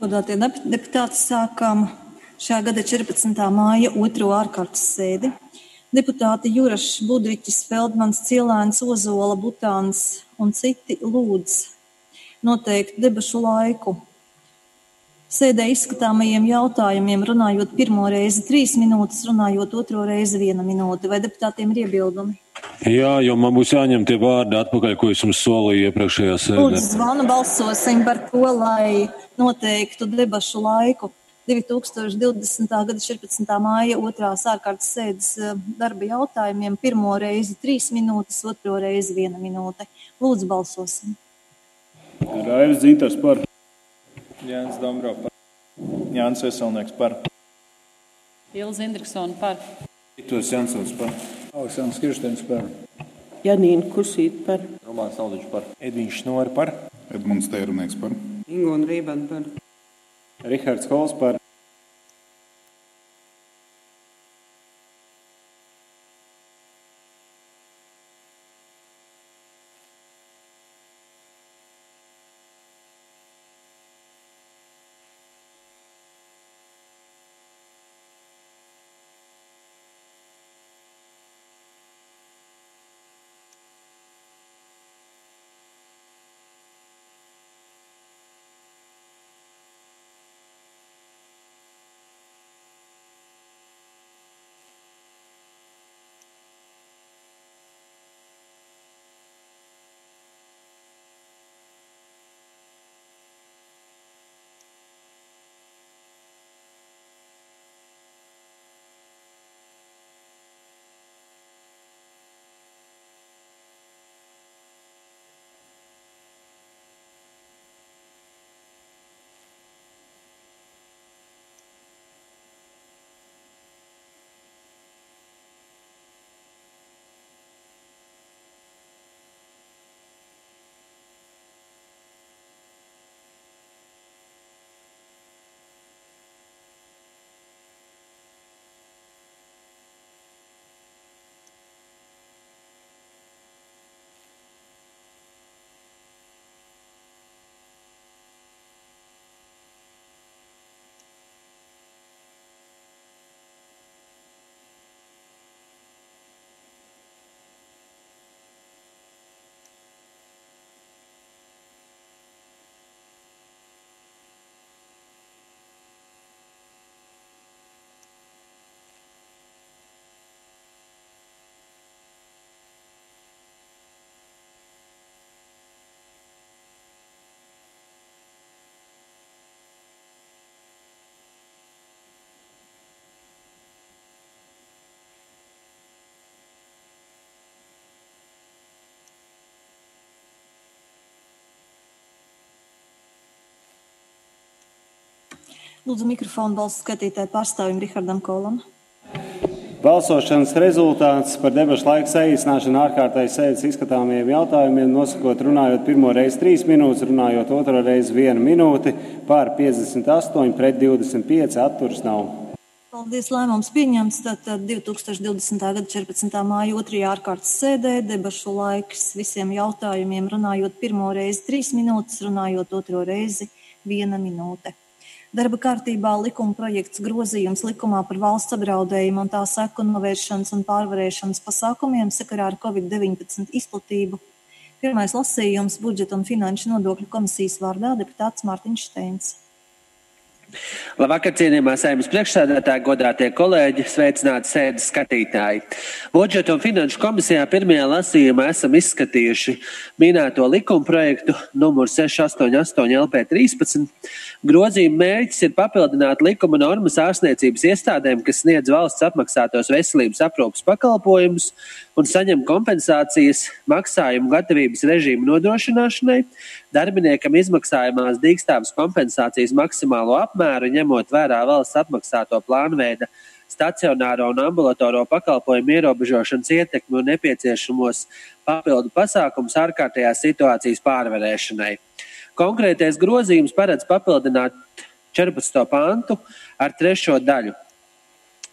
Godātie deputāti, sākām šā gada 14. māja 2. ārkārtas sēdi. Deputāti Jurašs, Budriķis, Feldmans, Cielēns, Ozola, Butāns un citi lūdz noteikt debašu laiku. Sēdē izskatāmajiem jautājumiem runājot pirmo reizi 3 minūtes, runājot otro reizi 1 minūte. Vai deputātiem ir iebildumi? Jā, jo man būs jāņem tie vārdi atpakaļ, ko es jums solīju iepriekšējā sēdē. Lūdzu, zvanu balsosim par to, lai noteiktu debašu laiku 2020. gada 14. māja 2. ārkārtas sēdes darba jautājumiem. Pirmo reizi 3 minūtes, otro reizi 1 minūte. Lūdzu, balsosim. Raivis Dzintars par. Jānis Dombro par. Jānis Veselnieks par. Ilze Indriksona par. Viktors Jansons par. Aleksandrs Kirsteins par. Janīna Kusīta par. Romāns Naudiņš par. Edviņš Šnori par. Edmunds Tērunieks par. Ingona Rībana par. Rihards Kols par. Lūdzu, mikrofonu balsu skaitītāju pārstāvim Rihardam Kolam. Balsošanas rezultāts par debašu laiku saīsināšanu ārkārtēji sēdes izskatāmiem jautājumiem, nosakot runājot pirmo reizi 3 minūtes, runājot otro reizi 1 minūti, pār 58 pret 25, atturas nav. Paldies, lēmums pieņemts. Tātad 2020. gada 14. māja 2. ārkārtas sēdē debašu laiks visiem jautājumiem, runājot pirmo reizi 3 minūtes, runājot otro reizi 1 minūte. Darba kārtībā likuma projekts grozījums likumā par valsts apdraudējumu un tā seku novēršanas un pārvarēšanas pasākumiem sakarā ar Covid-19 izplatību. Pirmais lasījums budžeta un finanšu nodokļu komisijas vārdā deputāts Mārtiņš Steins. Labvakar, cienījamā Saeimas priekšsēdētāji, godātie kolēģi, sveicināti sēdes skatītāji. Budžeta un finanšu komisijā pirmajā lasījumā esam izskatījuši minēto likuma projektu numur 688 LP13. Grozījuma mērķis ir papildināt likuma normas ārstniecības iestādēm, kas sniedz valsts apmaksātos veselības aprūpes pakalpojumus un saņem kompensācijas maksājumu gatavības režīmu nodrošināšanai, darbiniekam izmaksājumās dīkstāves kompensācijas maksimālo apmēru, ņemot vērā valsts apmaksāto plānveida stacionāro un ambulatoro pakalpojumu ierobežošanas ietekmi un nepieciešamos papildu pasākumus ārkārtējās situācijas pārvarēšanai. Konkrētais grozījums paredz papildināt 14. pantu ar 3. daļu.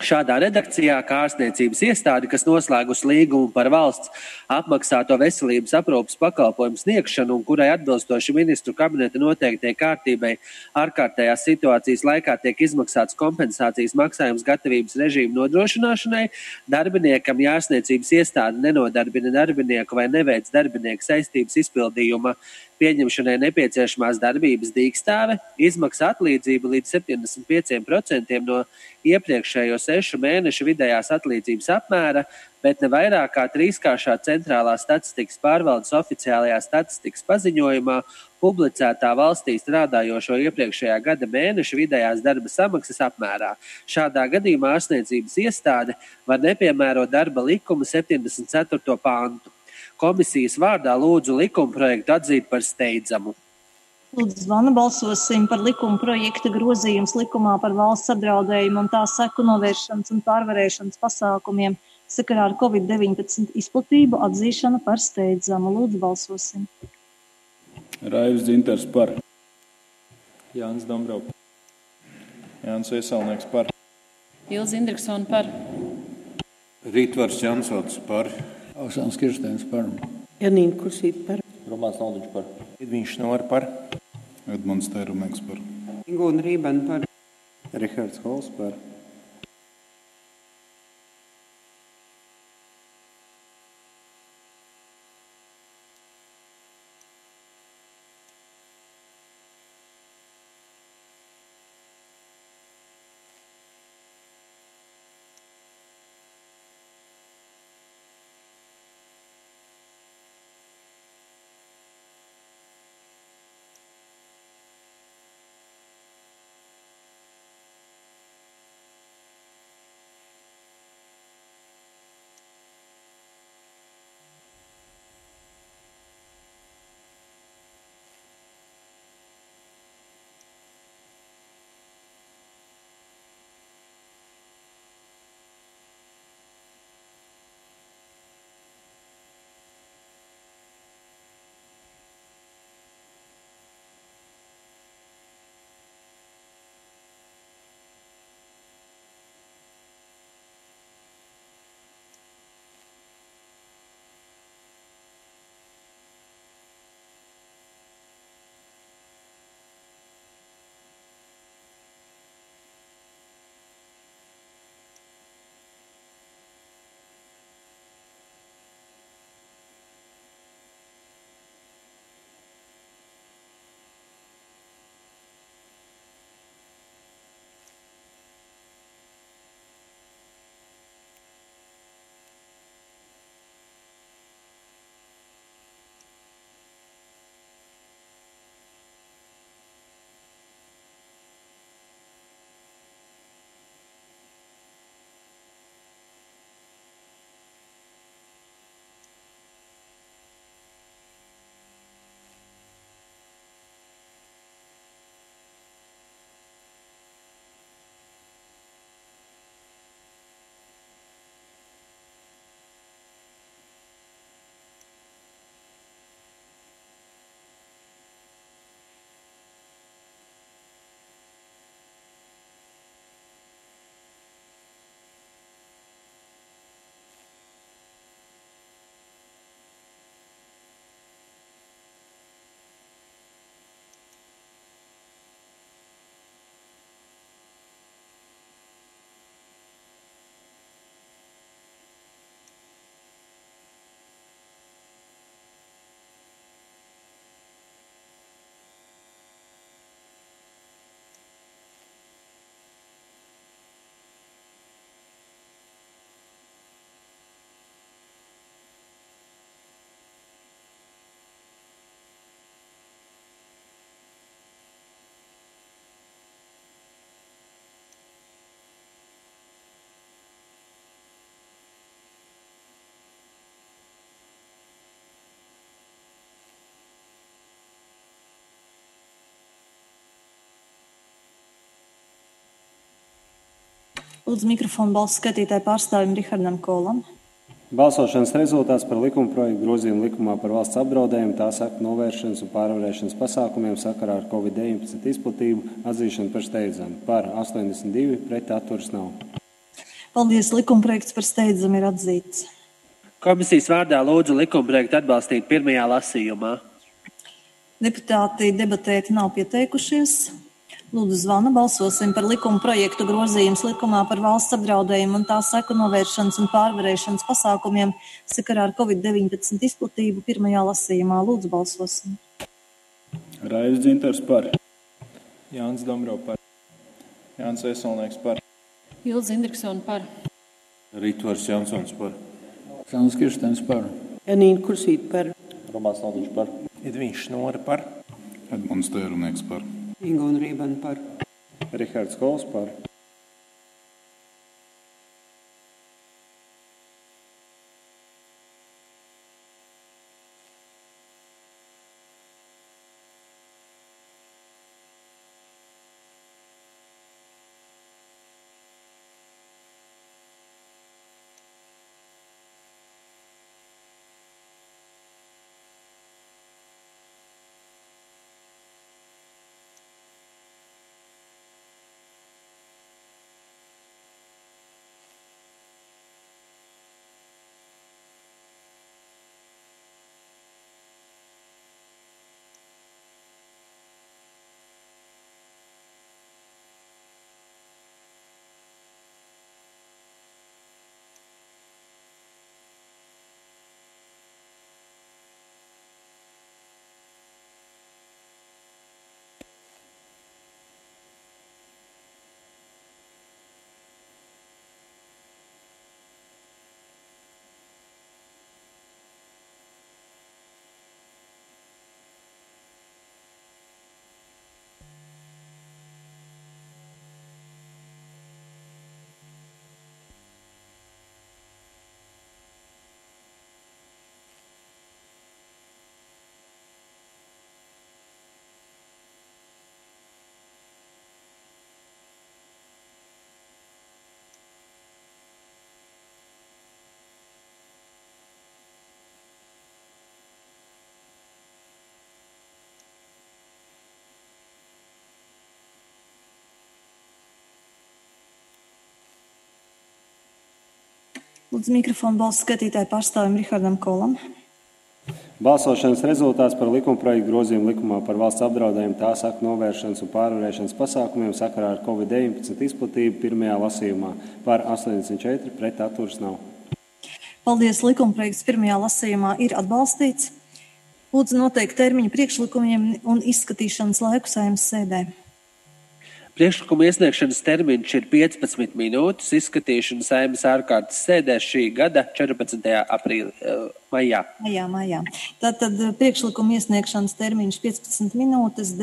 Šādā redakcijā, kā ārstniecības iestāde, kas noslēgusi līgumu par valsts apmaksāto veselības aprūpes pakalpojumu sniegšanu un kurai atbilstoši ministru kabineta noteiktajai kārtībai ārkārtējās situācijas laikā tiek izmaksāts kompensācijas maksājums gatavības režīmu nodrošināšanai, darbiniekam, ja ārstniecības iestāde nenodarbina darbinieku vai neveic darbinieku saistības izpildījuma pieņemšanai nepieciešamās darbības dīkstāve, izmaksā atlīdzību līdz 75% no iepriekšējo 6 mēnešu vidējās atlīdzības apmēra, bet ne vairāk kā 3-kāršā centrālā statistikas pārvaldes oficiālajā statistikas paziņojumā publicētā valstī strādājošo iepriekšējā gada mēneša vidējās darba samaksas apmērā. Šādā gadījumā ārstniecības iestāde var nepiemērot darba likuma 74. pantu. Komisijas vārdā lūdzu likumprojektu atzīt par steidzamu. Lūdzu, zvana balsosim par likuma projekta grozījums likumā par valsts apdraudējumu un tā seku novēršanas un pārvarēšanas pasākumiem sakarā ar Covid-19 izplatību atzīšanu par steidzamu. Lūdzu, balsosim. Raivis Dzintars par. Jānis Dombrovs. Jānis Viesalnieks par. Ilze Indriksone par. Ritvars Jansons par. Oksāns Kirsteins par. Janīna Kursīte par. Romāns Noldiņš par. Edviņš Šnora par. Edmunds Teirumnieks par. Ingūna Rībana par. Rihards Hols par. Lūdzu, mikrofonu balsu skatītāju pārstāvim Rihardam Kolam. Balsošanas rezultāts par likuma projektu grozījumu likumā par valsts apdraudējumu, tā seku novēršanas un pārvarēšanas pasākumiem sakarā ar Covid-19 izplatību atzīšanu par steidzamu. Par 82, pret atturas nav. Paldies, likumprojekts par steidzamu ir atzīts. Komisijas vārdā lūdzu likumprojektu atbalstīt pirmajā lasījumā. Deputāti debatēt nav pieteikušies. Lūdzu zvana, balsosim par likuma projektu grozījums likumā par valsts apdraudējumu un tā seku novēršanas un pārvarēšanas pasākumiem sakarā ar Covid-19 izplatību pirmajā lasījumā. Lūdzu, balsosim. Raivis Dzintars par. Jānis Dombrovs par. Jānis Veselnieks par. Ilze Indriksone par. Ritvars Jansons par. Oksana Kirsteins par. Janīna Kursīte par. Romāns Noldiņš par. Edviņš Šnore par. Edmunds Tērumnieks par. Ingūna Rībana par. Rihards Kols par. Lūdzu, mikrofonu balsu skatītāju pārstāvim Rihardam Kolam. Balsošanas rezultāts par likumprojektu grozījumu likumā par valsts apdraudējumu tā seku novēršanas un pārvarēšanas pasākumiem sakarā ar Covid-19 izplatību pirmajā lasījumā par 84 pret atturas nav. Paldies, likumprojekts pirmajā lasījumā ir atbalstīts. Lūdzu noteikt termiņu priekšlikumiem un izskatīšanas laiku Saeimas sēdē. Priekšlikuma iesniegšanas termiņš ir 15 minūtes, izskatīšana Saeimas ārkārtas sēdē šī gada 14. maijā. Maijā. Tātad priekšlikuma iesniegšanas termiņš 15 minūtes,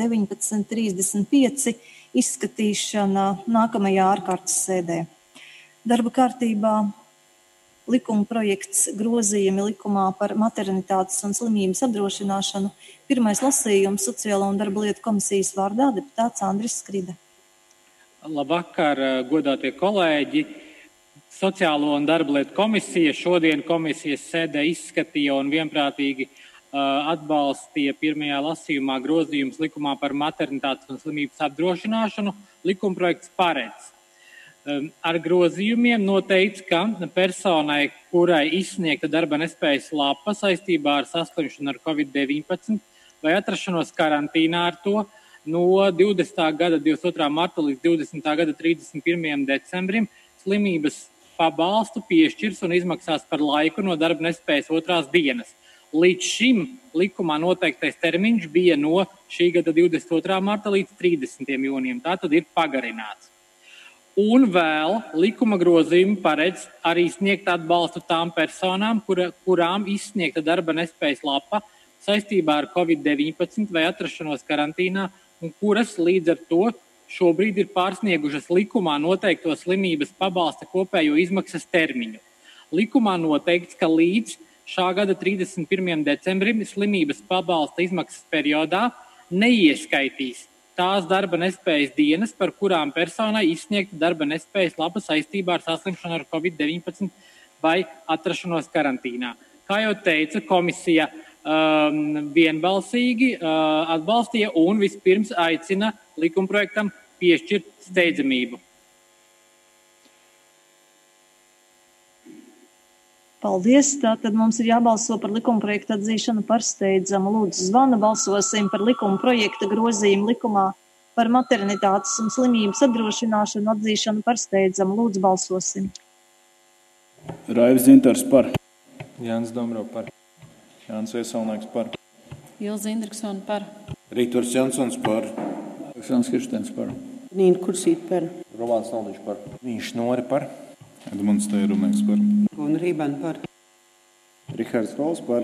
19:35 izskatīšana nākamajā ārkārtas sēdē. Darba kārtībā likuma projekts grozījumi likumā par maternitātes un slimības apdrošināšanu. Pirmais lasījums Sociālo un darba lietu komisijas vārdā deputāts Andris Skrida. Labvakar, godātie kolēģi! Sociālo un darba lietu komisija šodien komisijas sēdē izskatīja un vienprātīgi atbalstīja pirmajā lasījumā grozījums likumā par maternitātes un slimības apdrošināšanu. Likumprojekts paredz. Ar grozījumiem noteikts, ka personai, kurai izsniegta darba nespējas lapa saistībā ar saslimšanu ar Covid-19 vai atrašanos karantīnā ar to, no 20. gada 22. marta līdz 20. gada 31. decembrim slimības pabalstu piešķirs un izmaksās par laiku no darba nespējas otrās dienas. Līdz šim likumā noteiktais termiņš bija no šī gada 22. marta līdz 30. jūnijam. Tā tad ir pagarināts. Un vēl likuma grozījumi paredz arī sniegt atbalstu tām personām, kurām izsniegta darba nespējas lapa saistībā ar Covid-19 vai atrašanos karantīnā, un kuras līdz ar to šobrīd ir pārsniegušas likumā noteikto slimības pabalsta kopējo izmaksas termiņu. Likumā noteikts, ka līdz šā gada 31. decembrim slimības pabalsta izmaksas periodā neieskaitīs tās darba nespējas dienas, par kurām personai izsniegta darba nespējas lapa saistībā ar saslimšanu ar Covid-19 vai atrašanos karantīnā. Kā jau teica, komisija vienbalsīgi atbalstīja un vispirms aicina likumprojektam piešķirt steidzamību. Paldies. Tātad mums ir jābalso par likumprojekta atzīšanu par steidzamu. Lūdzu, zvanu, balsosim par likumprojekta grozījumu likumā par maternitātes un slimības apdrošināšanu atzīšanu par steidzamu. Lūdzu, balsosim. Raivs Dzintars par. Jānis Dombrovs par. Jānis Veselnieks par. Ilze Indriksone par. Rītvars Jansons par. Aleksandrs Kirsteins par. Nīna Kursīte par. Rolands Naldiņš par. Viņš Nori par. Edmunds Teirumnieks par. Un Rībēna par. Rihards Kols par.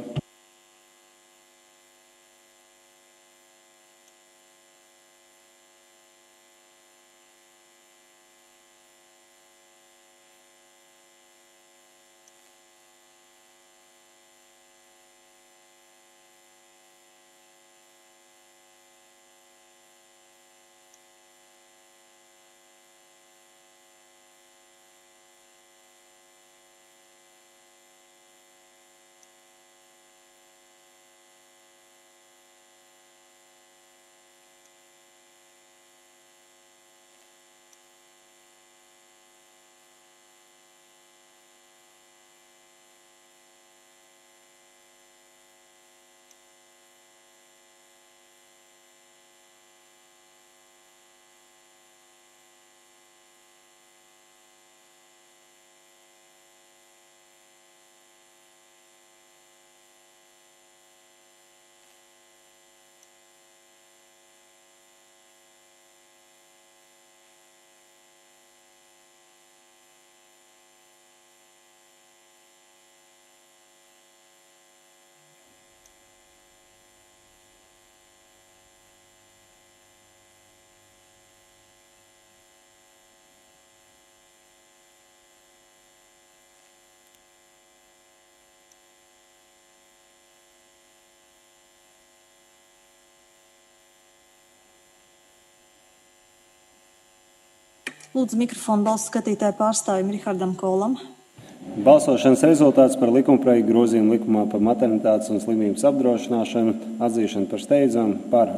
Lūdzu, mikrofonu balsu skatītāju pārstāvim Rihardam Kolam. Balsošanas rezultāts par likumprojektu grozījumu likumā par maternitātes un slimības apdrošināšanu atzīšanu par steidzamu par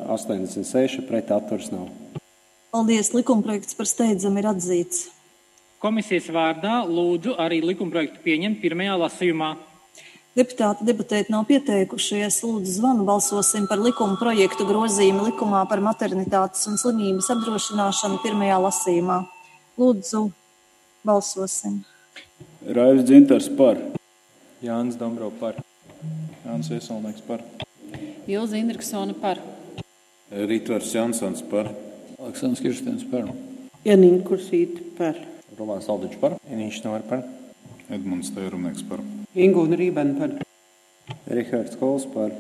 86, pret atturas nav. Paldies, likumprojekts par steidzamu ir atzīts. Komisijas vārdā lūdzu arī likumprojektu pieņemt pirmajā lasījumā. Deputāti debatēt nav pieteikušies. Lūdzu, zvanu, balsosim par likumprojektu grozījumu likumā par maternitātes un slimības apdrošināšanu pirmajā lasījumā. Lūdzu, balsosim. Raivs Dzintars par. Jānis Dombrovs par. Jānis Veselnieks par. Ilze Indriksone par. Rītvars Jansons par. Aleksandrs Kirsteins par. Nīna Kursīte par. Rolands Naldiņš par. Viņš Nori par. Edmunds Teirumnieks par. Inga un Rībēna par. Rihards Kols par.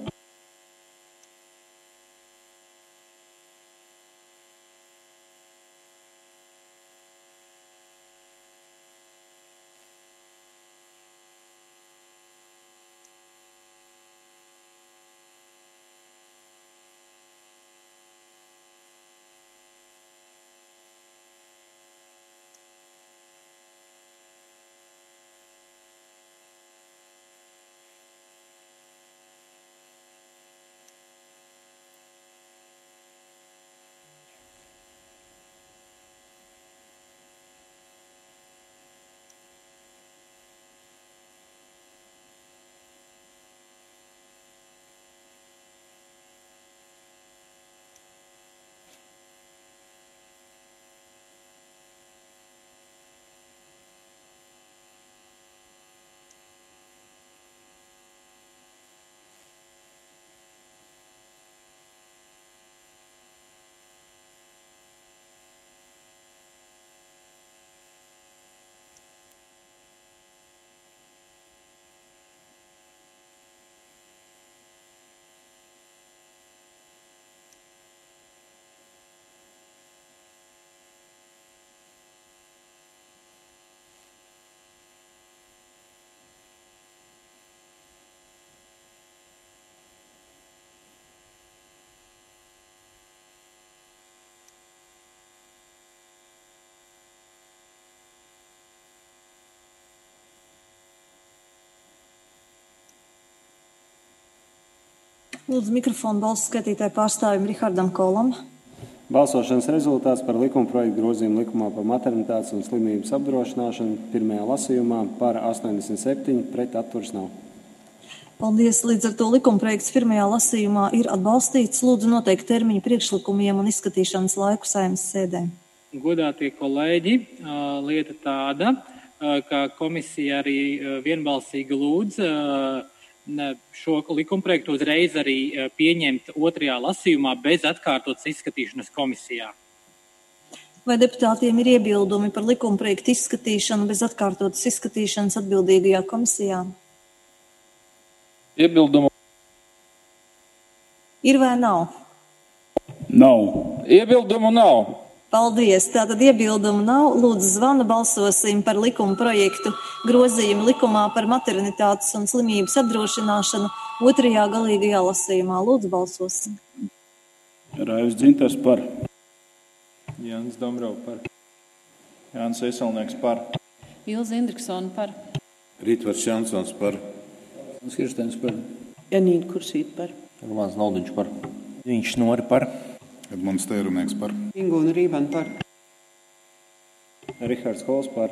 Lūdzu, mikrofonu balsu skatītāju pārstāvim Rihardam Kolam. Balsošanas rezultāts par likumprojektu grozījumu likumā par maternitātes un slimības apdrošināšanu pirmajā lasījumā par 87, pret atturas nav. Paldies! Līdz ar to likumprojekts pirmajā lasījumā ir atbalstīts. Lūdzu noteikt termiņu priekšlikumiem un izskatīšanas laiku Saeimas sēdē. Godātie kolēģi, lieta tāda, ka komisija arī vienbalsīgi lūdz šo likumprojektu uzreiz arī pieņemt otrajā lasījumā bez atkārtotas izskatīšanas komisijā. Vai deputātiem ir iebildumi par likumprojektu izskatīšanu bez atkārtotas izskatīšanas atbildīgajā komisijā? Iebildumu Ir vai nav? Nav. Iebildumu nav. Paldies! Tātad iebildumu nav. Lūdzu, zvanu balsosim par likuma projektu grozījumu likumā par maternitātes un slimības apdrošināšanu otrajā galīgajā lasījumā. Lūdzu, balsosim. Raivis Dzintars par. Jānis Dombrovs par. Jānis Veselnieks par. Ilze Indriksone par. Ritvars Jansons par. Kirsteins par. Janīna Kursīte par. Romāns Naldiņš par. Viņš Nori par. Edmunds Teirumnieks par. Ingūna Rībana par. Rihards Kols par.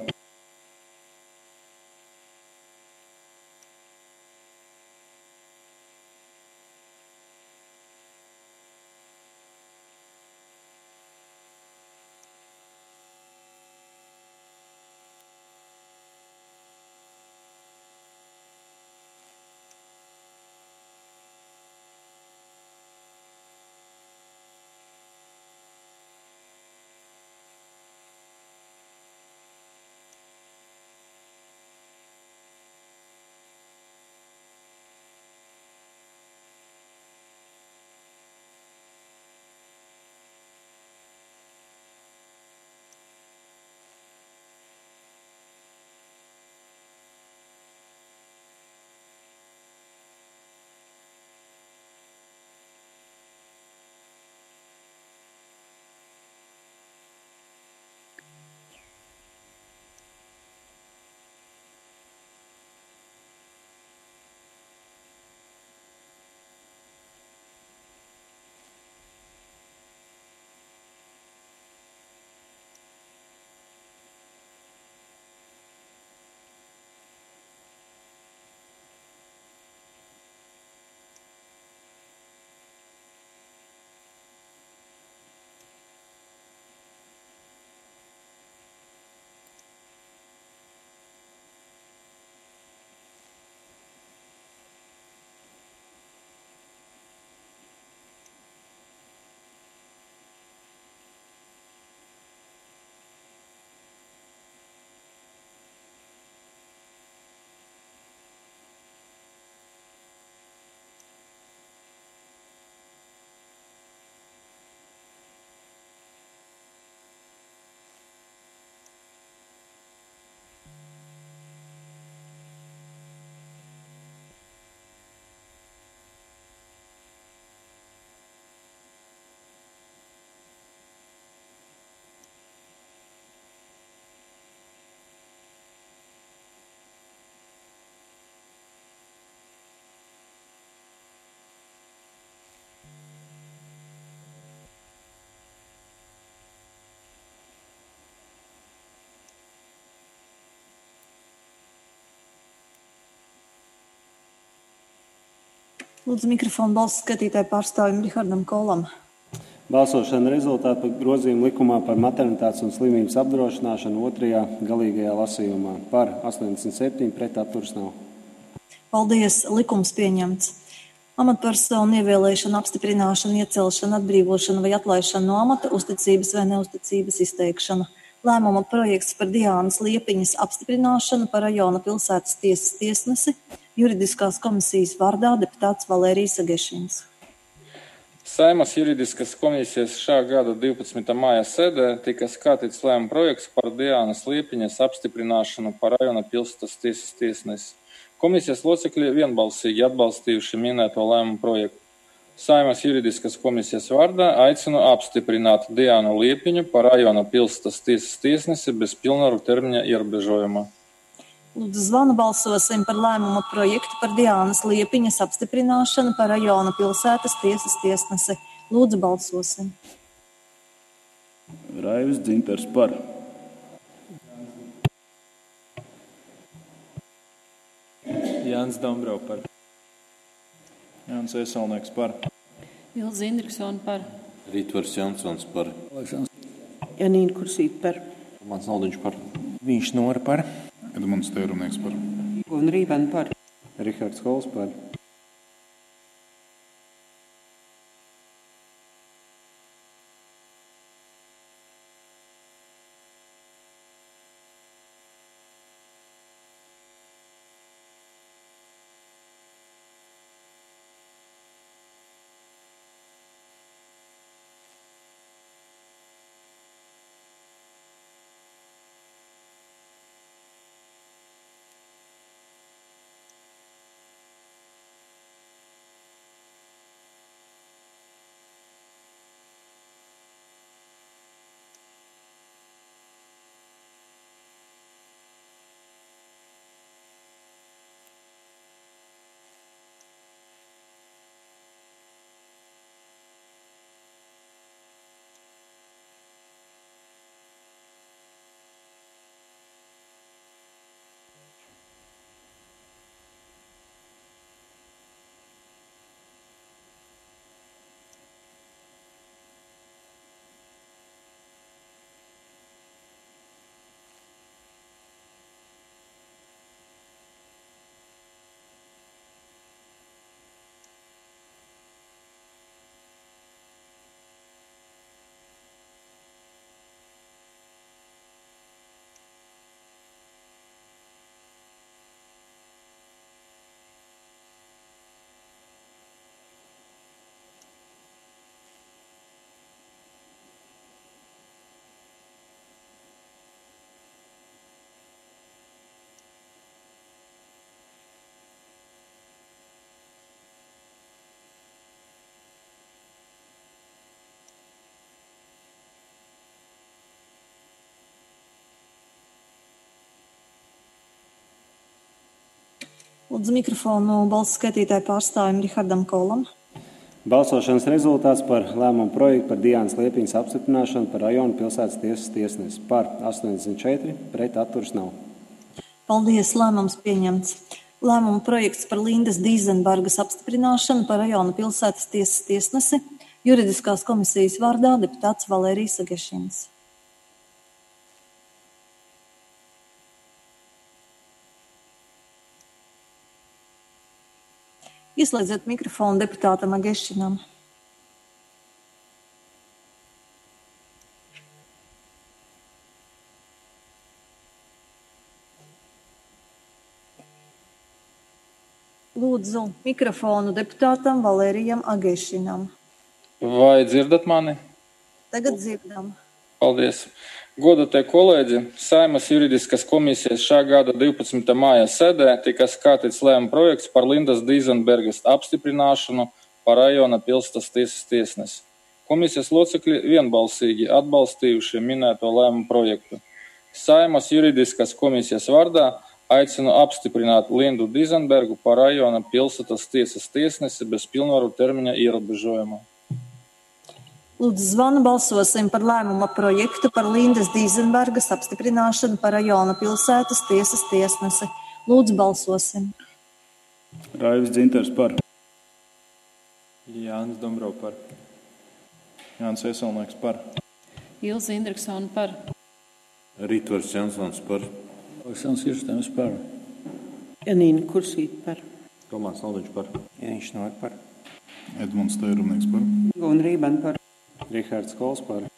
Lūdzu, mikrofonu balsu skatītāju pārstāvim Rihardam Kolam. Balsošana rezultāti par grozījumu likumā par maternitātes un slimības apdrošināšanu otrajā galīgajā lasījumā par 87, pret atturas nav. Paldies! Likums pieņemts. Amatpersonu ievēlēšana, apstiprināšana, iecelšana, atbrīvošana vai atlaišana no amata, uzticības vai neuzticības izteikšana. Lēmuma projekts par Diānas Liepiņas apstiprināšanu par rajona pilsētas tiesas tiesnesi. Juridiskās komisijas vārdā deputāts Valērijas Agešins. Saeimas juridiskas komisijas šā gada 12. māja sēdē tika skatīts lēmuma projekts par Diānas Liepiņas apstiprināšanu par rajona pilsētas tiesas tiesnesi. Komisijas locekļi vienbalsīgi atbalstījuši minēto lēmumu projektu. Saeimas juridiskas komisijas vārdā aicinu apstiprināt Diānu Liepiņu par rajona pilsētas tiesas tiesnesi bez pilnvaru termiņa ierobežojuma. Lūdzu, zvanu balsosim par lēmumu projektu par Diānas Liepiņas apstiprināšanu par rajona pilsētas tiesas tiesnesi. Lūdzu, balsosim. Raivis Dzintars par. Jānis Dombrovs par. Jānis Eselnieks par. Ilze Indriksona par. Ritvars Jansons par. Janīna Kursīte par. Romāns Naudiņš par. Viņš Nora par. Edmunds Teirumnieks par. Un Rībena par. Rihards Kols par. Lūdzu mikrofonu balsu skaitītāju pārstāvim Rihardam Kolam. Balsošanas rezultāts par lēmumu projektu par Diānas Liepiņas apstiprināšanu par rajonu pilsētas tiesas tiesnesi. Par 84, pret atturas nav. Paldies, lēmums pieņemts. Lēmuma projekts par Lindas Dīzenbergas apstiprināšanu par rajona pilsētas tiesas tiesnesi. Juridiskās komisijas vārdā deputāts Valērijas Agešins. Ieslēdziet mikrofonu deputātam Agešinam. Lūdzu mikrofonu deputātam Valērijam Agešinam. Vai dzirdat mani? Tagad dzirdam. Paldies. Godātie kolēģi, Saeimas juridiskās komisijas šā gada 12. māja sēdē tika skatīts lēmuma projekts par Lindas Dīzenbergas apstiprināšanu par rajona pilsētas tiesas tiesnesi. Komisijas locekļi vienbalsīgi atbalstījuši minēto lēmumu projektu. Saeimas juridiskās komisijas vārdā aicinu apstiprināt Lindu Dīzenbergu par rajona pilsētas tiesas tiesnesi bez pilnvaru termiņa ierobežojuma. Lūdzu, zvanu balsosim par lēmuma projektu par Lindas Dīzenbergas apstiprināšanu par rajona pilsētas tiesas tiesnesi. Lūdzu, balsosim. Raivis Dzintars par. Jānis Dombrovs par. Jānis Eselnieks par. Ilze Indriksona par. Ritvars Jansons par. Aleksandrs Kirsteins par. Janīna Kursīte par. Romāns Naudiņš par. Viņš Nora par. Edmunds Teirumnieks par. Un Rībena par. Rihards Kols par.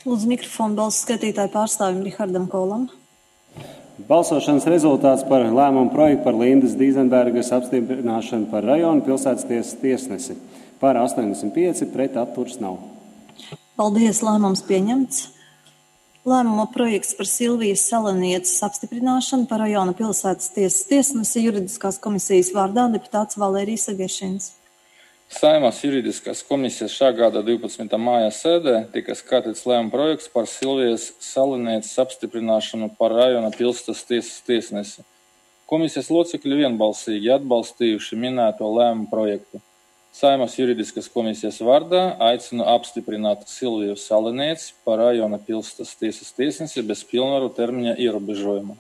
Lūdzu mikrofonu balsu skatītāju pārstāvim Rihardam Kolam. Balsošanas rezultāts par lēmumu projektu par Lindas Dīzenbergas apstiprināšanu par rajonu pilsētas tiesas tiesnesi. Par 85, pret atturas nav. Paldies, lēmums pieņemts. Lēmuma projekts par Silvijas Salenieces apstiprināšanu par rajona pilsētas tiesas tiesnesi juridiskās komisijas vārdā deputāts Valērijas Agešins. Saeimas juridiskās komisijas šā gada 12. māja sēdē tika skatīts lēmuma projekts par Silvijas Salenieces apstiprināšanu par rajona pilsētas tiesas tiesnesi. Komisijas locekļi vienbalsīgi atbalstījuši minēto lēmumu projektu. Saeimas juridiskās komisijas vārdā aicinu apstiprināt Silviju Salenieci par rajona pilsētas tiesas tiesnesi bez pilnvaru termiņa ierobežojuma.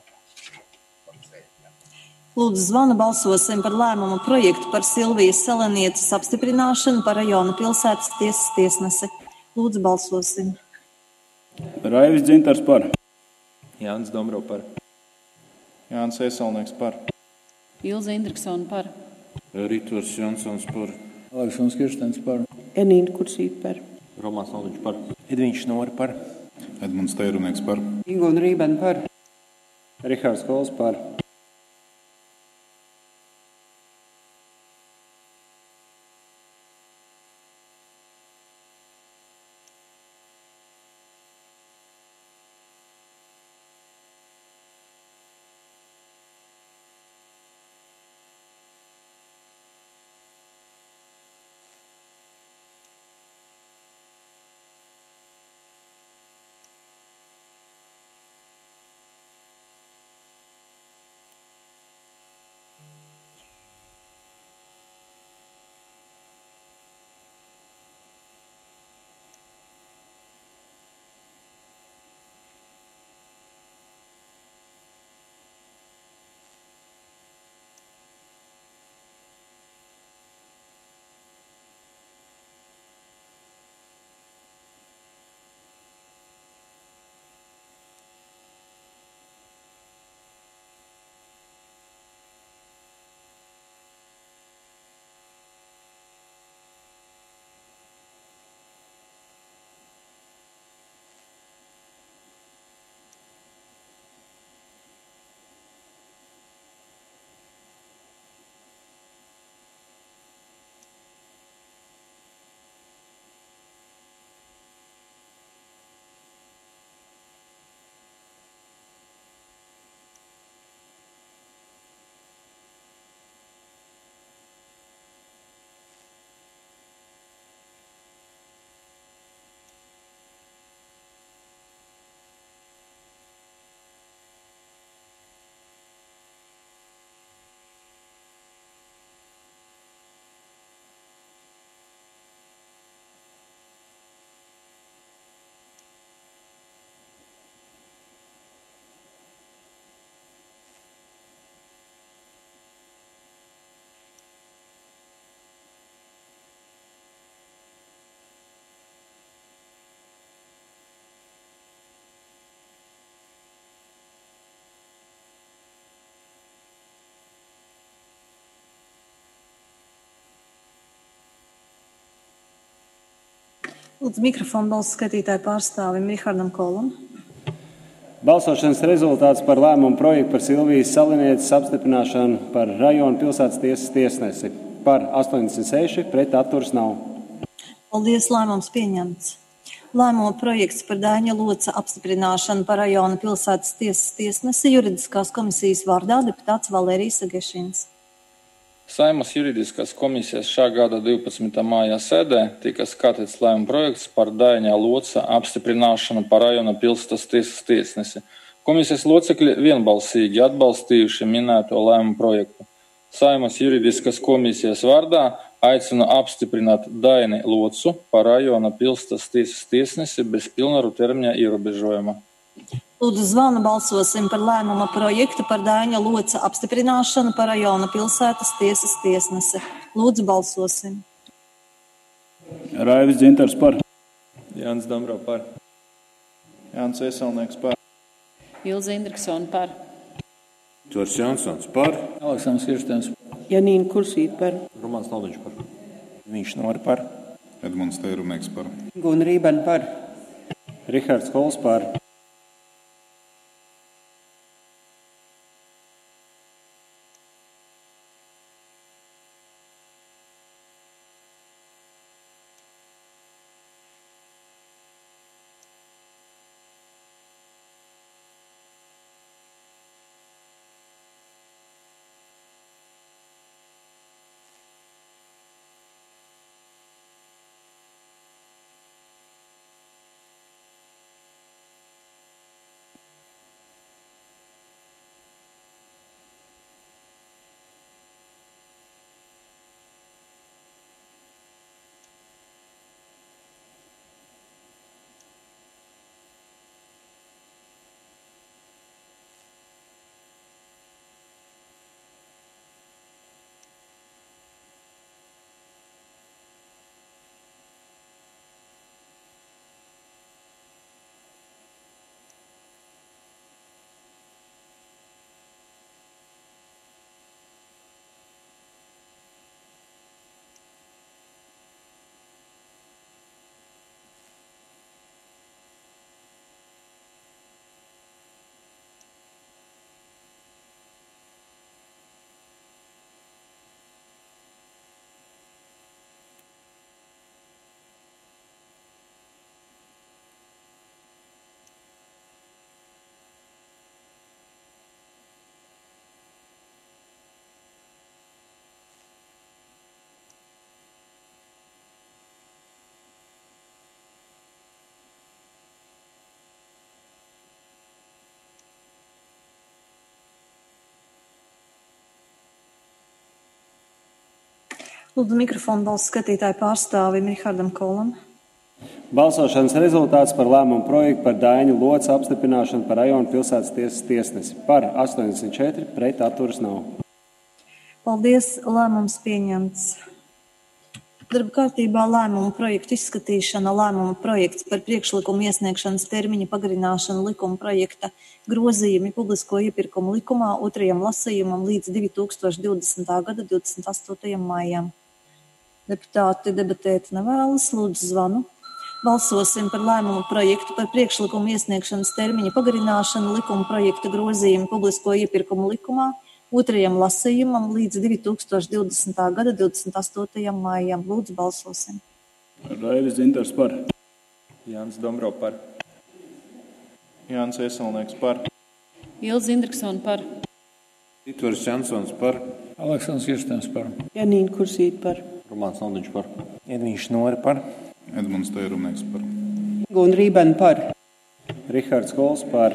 Lūdzu, zvanu balsosim par lēmumu projektu par Silvijas Salenieces apstiprināšanu par rajona pilsētas tiesas tiesnesi. Lūdzu, balsosim. Raivis Dzintars par. Jānis Dombro par. Jānis Eselnieks par. Ilze Indriksona par. Ritvars Jansons par. Aleksandrs Kirstens par. Enīna Kursīte par. Romāns Naudiņš par. Edviņš Nori par. Edmunds Teirumnieks par. Ingona Rībena par. Rihards Kols par. Lūdzu mikrofonu balsu skatītāju pārstāvim Rihardam Kolam. Balsošanas rezultāts par lēmumu projektu par Silvijas Salenieces apstiprināšanu par rajona pilsētas tiesas tiesnesi. Par 86, pret atturas nav. Paldies, lēmums pieņemts. Lēmuma projekts par Daiņa Loca apstiprināšanu par rajona pilsētas tiesas tiesnesi juridiskās komisijas vārdā deputāts Valērijas Agešins. Saeimas juridiskās komisijas šā gada 12. māja sēdē tika skatīts lēmuma projekts par Daiņa Loca apstiprināšanu par rajona pilsētas tiesas tiesnesi. Komisijas locekļi vienbalsīgi atbalstījuši minēto lēmumu projektu. Saeimas juridiskās komisijas vārdā aicinu apstiprināt Daini Locu par rajona pilsētas tiesas tiesnesi bez pilnvaru termiņa ierobežojuma. Lūdzu, zvanu balsosim par lēmuma projektu par Daiņa Loca apstiprināšanu par rajona pilsētas tiesas tiesnesi. Lūdzu, balsosim. Raivis Dzintars par. Jānis Dombro par. Jānis Eselnieks par. Ilze Indriksona par. Ritvars Jansons par. Aleksandrs Kirstens. Enīna Kursīte par. Romāns Naudiņš par. Edviņš Nori par. Edmunds Teirumnieks par. Ingona Rībena par. Rihards Kols par. Lūdzu mikrofonu balsu skatītāju pārstāvim Rihardam Kolam. Balsošanas rezultāts par lēmumu projektu par Daiņu Lodes apstiprināšanu par rajonu pilsētas tiesas tiesnesi. Par 84, pret atturas nav. Paldies, lēmums pieņemts. Darba kārtībā lēmumu projektu izskatīšana, lēmumu projekts par priekšlikumu iesniegšanas termiņa pagarināšanu likuma projekta grozījumi publisko iepirkumu likumā otrajam lasījumam līdz 2020. gada 28. maijam. Deputāti debatēt nevēlas, lūdzu zvanu. Balsosim par lēmumu projektu par priekšlikumu iesniegšanas termiņa pagarināšanu likuma projekta grozījumi publisko iepirkumu likumā otrajam lasījumam līdz 2020. gada 28. maijam. Lūdzu, balsosim. Raivis Dzintars par. Jānis Dombro par. Jānis Ieselnieks par. Ilze Indriksone par. Itvars Jansons par. Aleksandrs Kirstens par. Janīna Kursīte par. Romāns Saldiņš par. Edvīns Nori par. Edmunds Teirumnieks par. Gun Rībena par. Rihards Kols par.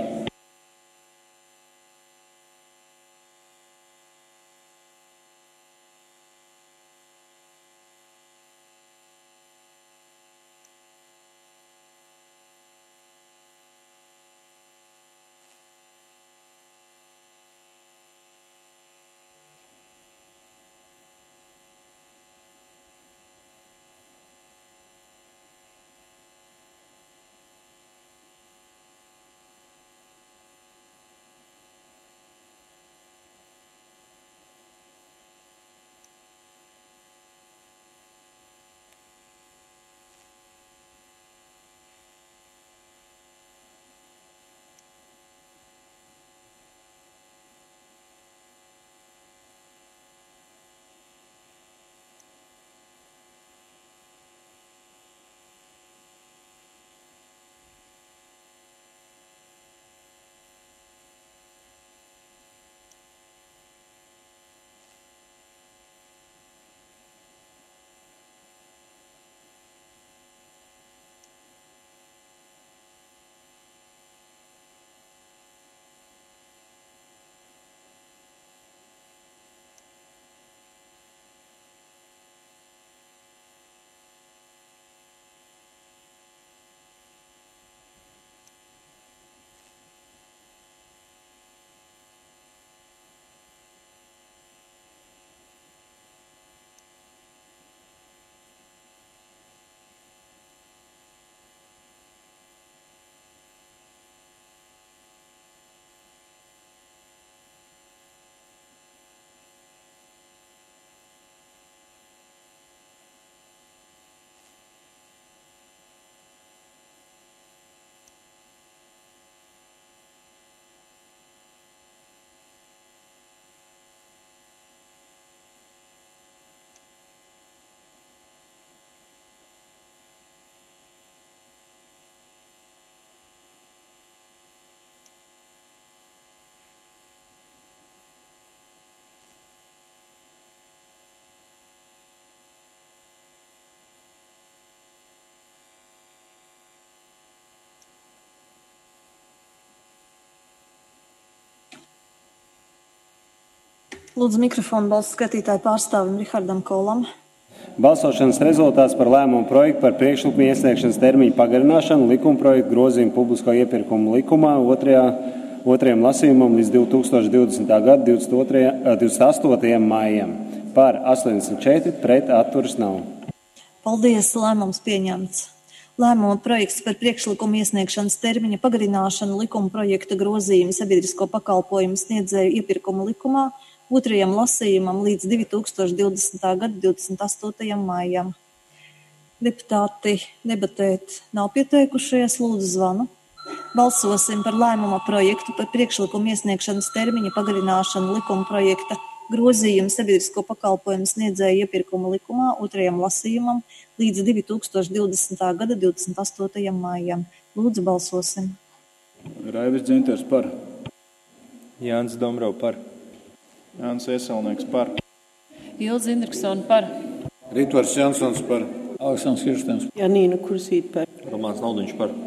Lūdzu mikrofonu balsu skatītāju pārstāvim Rihardam Kolam. Balsošanas rezultāts par lēmumu projektu par priekšlikumu iesniegšanas termiņu pagarināšanu likuma projektu grozījumu publisko iepirkumu likumā otrajam lasījumam līdz 2020. gada 28. maijam. Par 84, pret atturas nav. Paldies, lēmums pieņemts. Lēmuma projekts par priekšlikumu iesniegšanas termiņa pagarināšanu likuma projekta grozījumu sabiedrisko pakalpojumu sniedzēju iepirkumu likumā otrajam lasījumam līdz 2020. gada 28. maijam. Deputāti debatēt nav pieteikušies, lūdzu zvanu. Balsosim par lēmuma projektu par priekšlikumu iesniegšanas termiņa pagarināšanu likuma projekta grozījumu sabiedrisko pakalpojumu sniedzēju iepirkumu likumā otrajam lasījumam līdz 2020. gada 28. maijam. Lūdzu, balsosim. Raivis Dzinters par. Jānis Dombrov par. Jānis Ieselnieks par. Ilze Indriksone par. Ritvars Jansons par. Aleksandrs Kirstens. Janīna Kursīte par. Romāns Naldiņš par.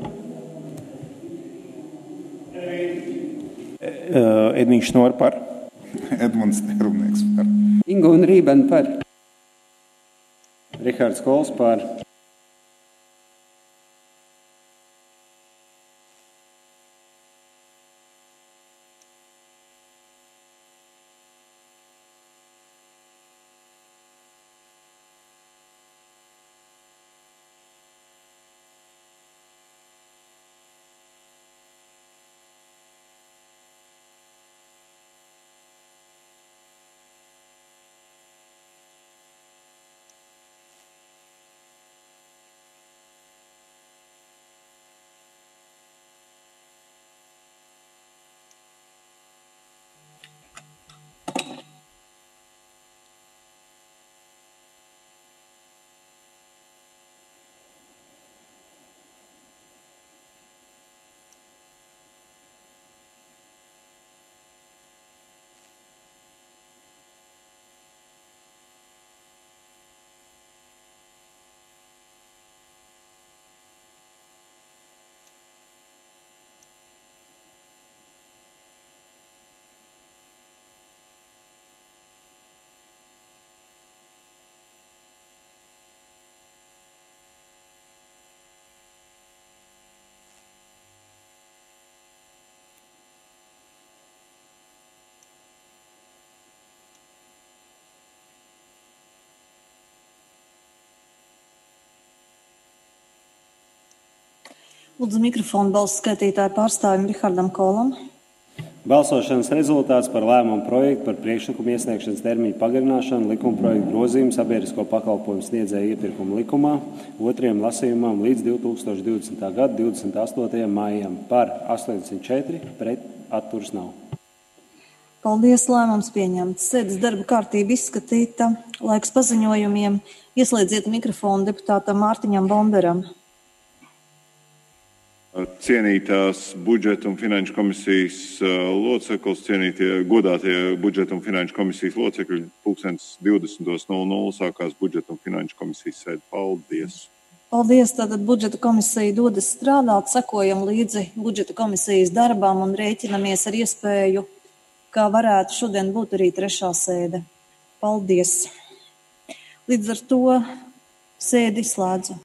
Edniņš Nor par. Edmunds Terumnieks par. Inga un Rībena par. Rihards Kols par. Lūdzu mikrofonu balsu skaitītāju pārstāvim Rihardam Kolam. Balsošanas rezultāts par lēmumu projektu par priekšlikumu iesniegšanas termiņu pagarināšanu likuma projektu grozījumu sabiedrisko pakalpojumu sniedzēju iepirkumu likumā otrajam lasījumam līdz 2020. gada 28. maijam. Par 84, pret atturas nav. Paldies, lēmums pieņemts. Sēdes darba kārtība izskatīta. Laiks paziņojumiem. Ieslēdziet mikrofonu deputātam Mārtiņam Bomberam. Cienītās budžeta un finanšu komisijas loceklis, cienītie godātie budžeta un finanšu komisijas locekļi, 20:20 sākās budžeta un finanšu komisijas sēde. Paldies! Paldies! Tātad budžeta komisija dodas strādāt, sekojam līdzi budžeta komisijas darbām un rēķinamies ar iespēju, kā varētu šodien būt arī trešā sēde. Paldies! Līdz ar to sēdi slēdzu.